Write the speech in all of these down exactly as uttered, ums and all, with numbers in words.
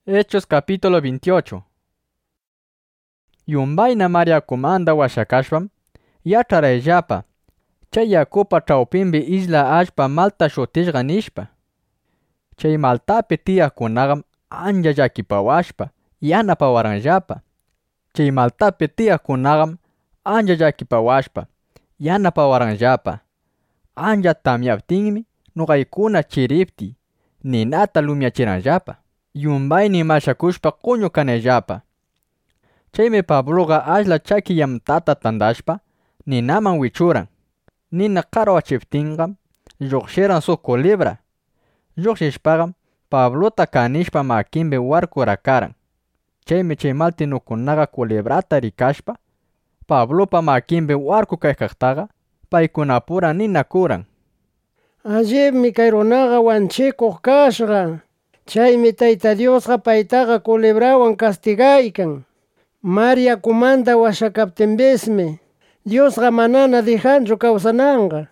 Hechos capítulo veintiocho. Yumbayna María comanda washakashpam, yacharayllapa, chay yakupa chawpinpi isla allpa Malta shutishqa nishpa. Chay Maltapi tiyaqkunaqam ancha llakipawashpa, yanapawaranllapa. Chay Maltapi tiyaqkunaqam ancha llakipawashpa, yanapawaranllapa. Ancha tamyaptinmi nuqaykuna chiripti, ninata lumiachiranllapa. Yumbayni mashakushpa quñu kanayllapa. Chaymi Pabloqa ashla chaki yamtata tandashpa, ninaman wichuran. Nina qarawachiptinqam, lluqshiran suq culebra. Lluqshishpaqam, Pablota kanishpa makinpi warkurakaran. Chaymi chay maltinukunaqa culebrata rikashpa, Pablopa makinpi warku kaykaqtaqa, paykunapura ninakuran. Allibmi kay runaqa wanchikuq kashqa. Chaymi Tayta Diosqa paytaqa culebrawan castigaykan. María comanda washakaptinpismi, Diosqa manana dejanchu kawsananqa.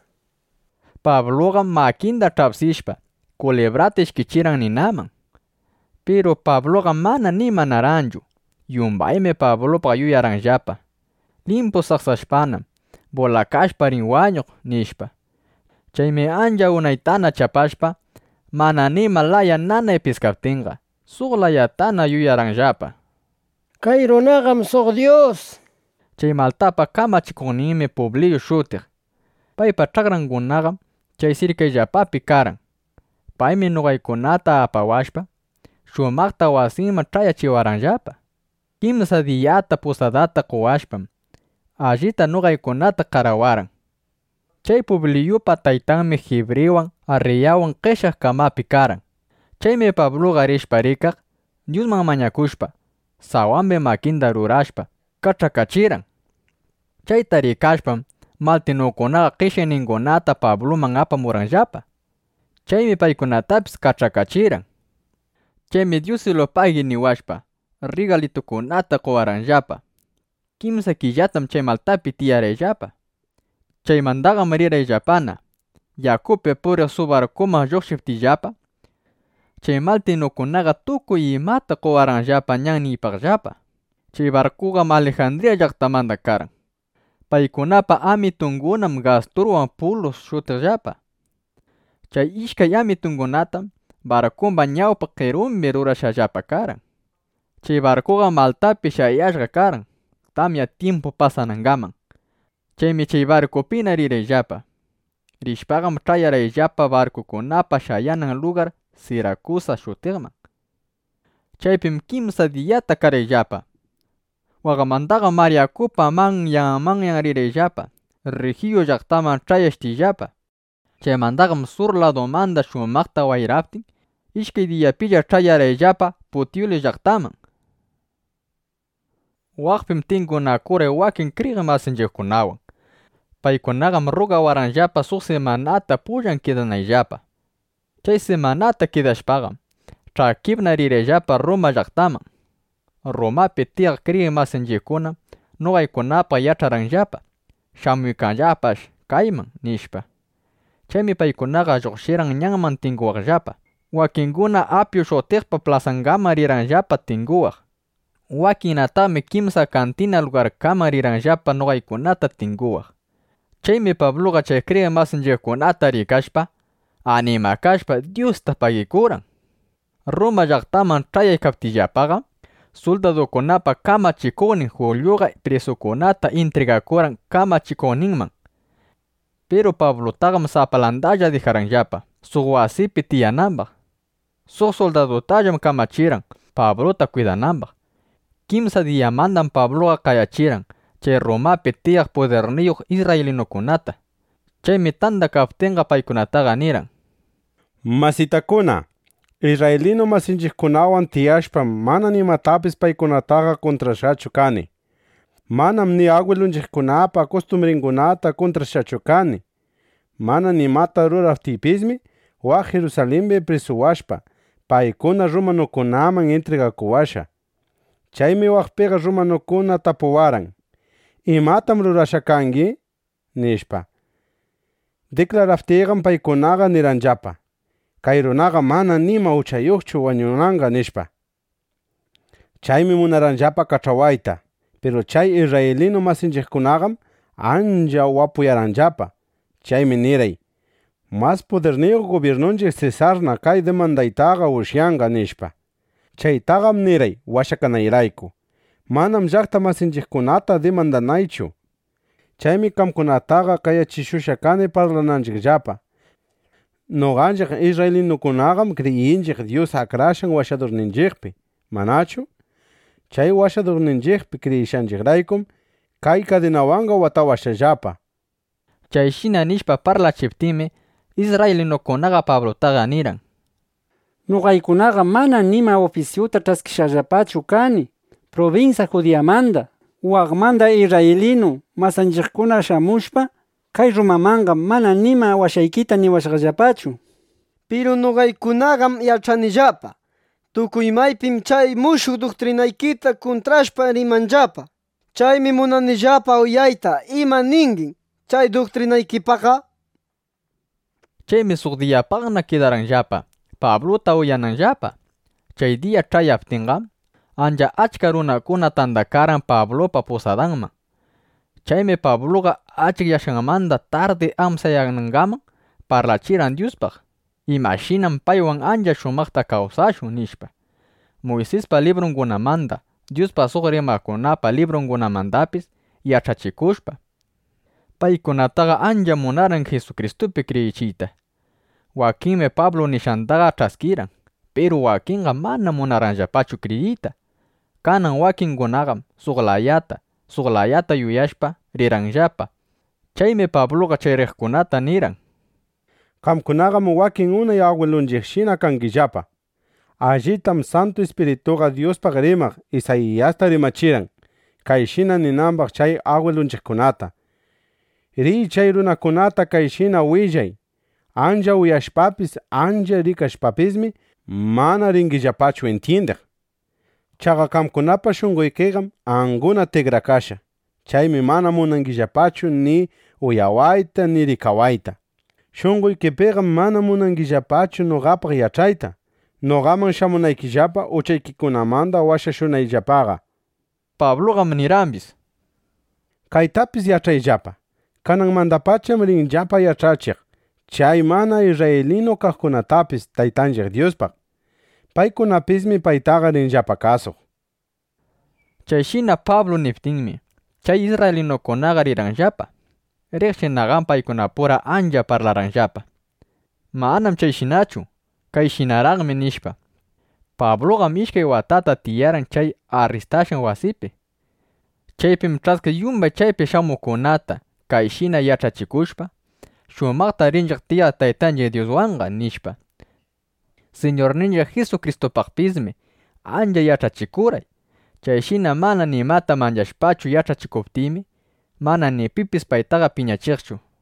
Pabloqa makinta chapsishpa, culebrata ishkichiran ninaman. Pero Pabloqa mana nima naranchu. Yumbaymi Pablopa yuyaranllapa. Limpu saqsashpanam, bolakashpa rin wañuq nishpa. Chaymi ancha unaytana chapashpa, mana nima laya nanay piskaptinqa, suq layatana yuyaranllapa. Kay runaqam suq Dios. Chay Maltapa kamachikuqninmi Publio shutiq. Paypa chaqrankunaqa chay sirkayllapapi karan. Paymi nuqaykunata apawashpa, shumaqta wasinman ch'ayachiwaranllapa. Kimsa diyata pusadata quwashpam, allita nuqaykunata qarawaran. Chay Publiopa taytanmi Hebrewan arriyawan qishaq kamapi karan. Chaymi Pabloqa rishpa rikaq, Diosman mañakushpa, sawanpi makinta rurashpa, kachakachiran. Chayta rikashpam, maltinukunaqa qishayninkunata Pabloman apamuranllapa. Chaymi paykunatapis kachakachiran. Chaymi Diosilopayki niwashpa, regalitukunata quwaranllapa. Kimsa killatam chay Maltapi tiyarayllapa. Chaymantaqam rirayllapana, yakupi puriq suq barkuman lluqshiptiyllapa, chay maltinukunaqa tukuy imata quwaranllapa ñan niypaqllapa. Chay barkuqam Alejandría llaqtamanta karan. Paykunapa amitunkunam Gasturwan Pulos shutiqllapa. Chay ishkay amitunkunatam barkumpa ñawpa qirunpi rurashallapa karan. Chay barkuqa Maltapi shayashqa karan, tamya tiempo pasanankaman. Chaymi chay barcupina rirayllapa. Rishpaqam ch'ayarayllapa barcukunapa shayanan lugar Siracusa shutiqman. Chaypim kimsa diyata karayllapa. Waqamantaqa Mariakupa manyan manyan rirayllapa, Regio llaqtaman ch'ayashtiyllapa. Chaymantaqam sur ladomanta shumaqta wayraptin, ishkay diyapilla ch'ayarayllapa Puteoli llaqtaman. Waqpim tinkunakuray wakin kriq masinchikkunawan. Paykunaqam rugawaranllapa suq semanata pullan kidanayllapa. Chay semanata kidashpaqam, ch'akipna rirayllapa Roma llaqtaman. Romapi tiyaq kriq masinchikkuna nuqaykunapa yach'aranllapa, shamuykanllapash kayman nishpa. Chaymi paykunaqa lluqshiran ñanman tinkuwaqllapa. Wakinkuna Apio shutiqpa plazankama riranllapa tinkuwaq. Wakinatami kimsa cantina lugarkama riranllapa nuqaykunata tinkuwaq. Chaymi Pabloqa chay kriq masinchikkunata rikashpa, animakashpa Diosta pagikuran. Roma llaqtaman ch'ayaykaptillapaqa, soldadukunapa kamachikuqnin Julioqa presukunata entregakuran kamachikuqninman. Pero Pablotaqam sapalantalla dejaranllapa, suq wasipi tiyananpaq. Suq soldadutallam kamachiran, Pablota cuidananpaq. Kimsa diyamantam Pabloqa qayachiran, chay Romapi tiyaq poderniyuq israelinukunata. Chaymi tanta kaptinqa paykunataqa niran: Masitakuna, Israelino masinchikkunawan tiyashpam mana nimatapis paykunataqa contrashachu kani. Manam ni abuelunchikkunapa costumbrinkunata contrashachu kani. Mana nimata ruraptipismi waq Jerusalempi prisuwashpa, paykuna romanukunaman entregakuwasha. Chaymi waqpiqa romanukuna tapuwaran: ¿Imatam rurasha kanki? Nishpa. Declaraptiqam paykunaqa niranllapa: Kay runaqa mana nima uchayuqchu wañunanqa nishpa. Chaymi munaranllapa kachawayta, pero chay Israelino masinchikkunaqam anja wapuyaranllapa. Chaymi niray: mas poderniyo gobernunchik Cesarna kay demandaytaqa usyanqa nishpa. Chaytaqam niray washakanayrayku, manam llaqta masinchikkunata demandanaychu. Chaymi qamkunataqa qayachishusha kani parlananchikllapa. Noqanchik Israelinukunaqam creyinchik Dios akrashan washadurninchikpi, manachu? Chay washadurninchikpi creyishanchikraykum kay cadenawanqa watawashallapa. Chayshina nishpa parlachiptimi Israelinukunaqa Pablotaqa niran: Nuqaykunaqa mana nima oficiuta ch'askishallapachu kani, provincia Judiamanda, waqmanda Israelino masanchikkuna shamushpa, kay Romamanqa mana nima washaykita niwashqallapachu. Pero nuqaykunaqam yach'anillapa, tukuy maypim chay mushuq doctrinaykita contrashpa rimanllapa. Chaymi munanillapa uyayta ima ninkin chay doctrinaykipaqa. Chaymi suq diyapaqna kidaranllapa Pablota uyananllapa. Chay dia chayaptinqa anja achka runakuna tandakaran Pablopa posadanman. Chaymi Pabloqa achikyashanmanta tarde amsayanankaman parlachiran Diospaq, imashinan paywan anja shumaqta kawsashun nishpa. Moisespa librunkunamanta, Diospa suq rimakunapa librunkunamantapis yachachikushpa. Paykunataqa anja munaran Jesucristopi creyichiyta. Wakinmi Pablo nishantaqa ch'askiran, pero wakinqa mana munaranllapachu creyiyta. Kanan wakinkunaqam suq layata, suq layata yuyashpa riranllapa. Chaymi Pabloqa chay riqkunata niran: Qamkunaqam wakin unay abuelunchikshina kankillapa. Allitam Santo Espirituqa Diospaq rimaq Isaíasta rimachiran, kayshina ninanpaq chay abuelunchikkunata: Riy chay runakunata kayshina willay, anja uyashpapis anja rikashpapismi mana rinkillapachu entiendeq. Chaqa qamkunapa shunquykiqam anguna tigrakasha. Chaymi mana munankillapachu ni uyawayta ni rikawayta. Shunquykipiqam mana munankillapachu nuqapaq yachayta, nuqaman shamunaykillapa uchaykikunamanta washashunayllapaqa. Pabloqa niranpis: Kaytapis yachayllapa, kananmantapacham rinllapa yachachiq chay mana Israelino kaqkunatapis Taytanchik Diospaq. Paykunapismi paytaqa rinllapa kasuq. Chayshina Pablo niptinmi chay Israelinukunaqa riranllapa. Riqshinaqan paykunapura anja parlaranllapa. Manam chayshinachu, kayshinaraqmi nishpa. Pabloqa ishkay watata tiyaran chay arrestashan wasipi. Chaypim ch'aska yumbay chaypi shamuqkunata kayshina yachachikushpa, shumaqta rinchik tiyaq Taytanchik Dioswanqa nishpa. Señorninchik Jesucristopaqpismi anja yachachikuray. Chayshina mana nimata manchashpachu yachachikuptimi, mana ni pipis paytaqa piñachiqchu.